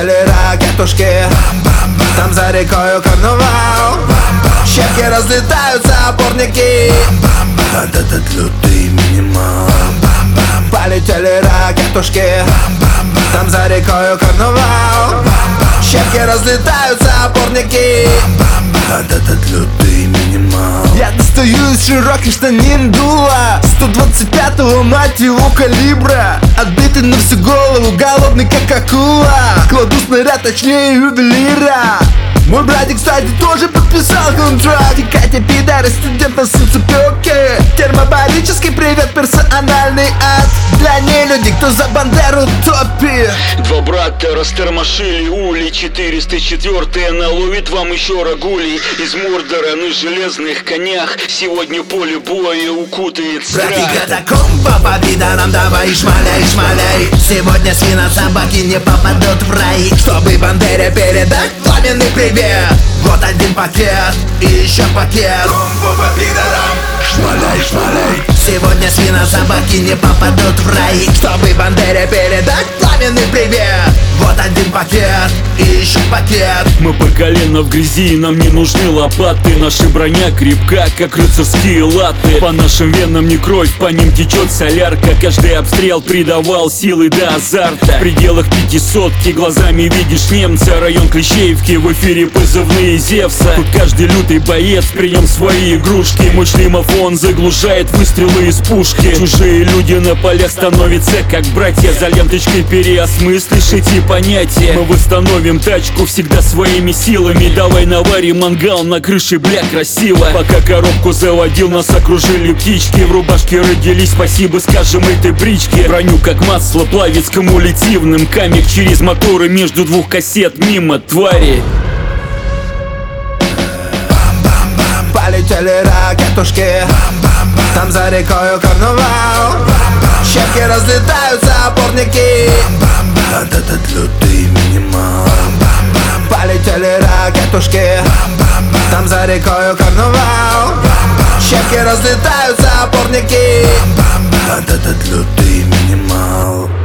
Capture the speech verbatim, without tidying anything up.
Полетели ракетушки, там за рекою карнавал. Щепки разлетаются, опорники, этот лютый минимал. Полетели ракетушки, там за рекою карнавал. Щепки разлетаются, опорники, этот лютый минимал. Я достаю из широких штанин дуло сто двадцать пятого, мать его, калибра. Отбитый на всю голову, голодный как акула. Кладу снаряд, точнее ювелира. Мой братик, кстати, тоже подписал контракт. И Катя, пидары, студент на солнцепёке. Термобарический привет, персональный ад для нелюдей, кто за Бандеру топит. Два брата растормошили ули, четыреста четвёртая наловит вам еще рагулей из Мордора на железных конях. Сегодня поле боя укутает страх. Братья катакомба по пидорам, давай шмаляй, шмаляй. Сегодня свинособаки не попадут в рай. Чтобы Бандере передать пламенный привет. Вот один пакет и еще пакет. Комбо по пидорам, шмаляй, шмаляй. Сегодня свинособаки не попадут в рай. Чтобы Бандере передать пламенный привет. Вот один пакет и еще пакет. Мы по колено в грязи, нам не нужны лопаты. Наша броня крепка, как рыцарские латы. По нашим венам не кровь, по ним течет солярка. Каждый обстрел придавал силы до азарта. В пределах пятисотки глазами видишь немца. Район Клещеевки, в эфире позывные Зевса. Тут каждый лютый боец, при нем свои игрушки. Мощный мафон заглушает выстрелы из пушки. Чужие люди на полях становятся как братья. За ленточкой переосмыслишь эти понятия. Мы восстановим тачку всегда своими силами. Давай наварим мангал на крыше, бля, красиво. Пока коробку заводил, нас окружили птички. В рубашке родились, спасибо скажем этой бричке. Броню как масло плавит с кумулятивным. Камик через моторы между двух кассет мимо, твари. Полетели ракетушки, там за рекою карнавал. Щепки разлетаются, опорники, этот лютый минимал. Полетели ракетушки, там за рекою карнавал. Щепки разлетаются, опорники, этот лютый минимал.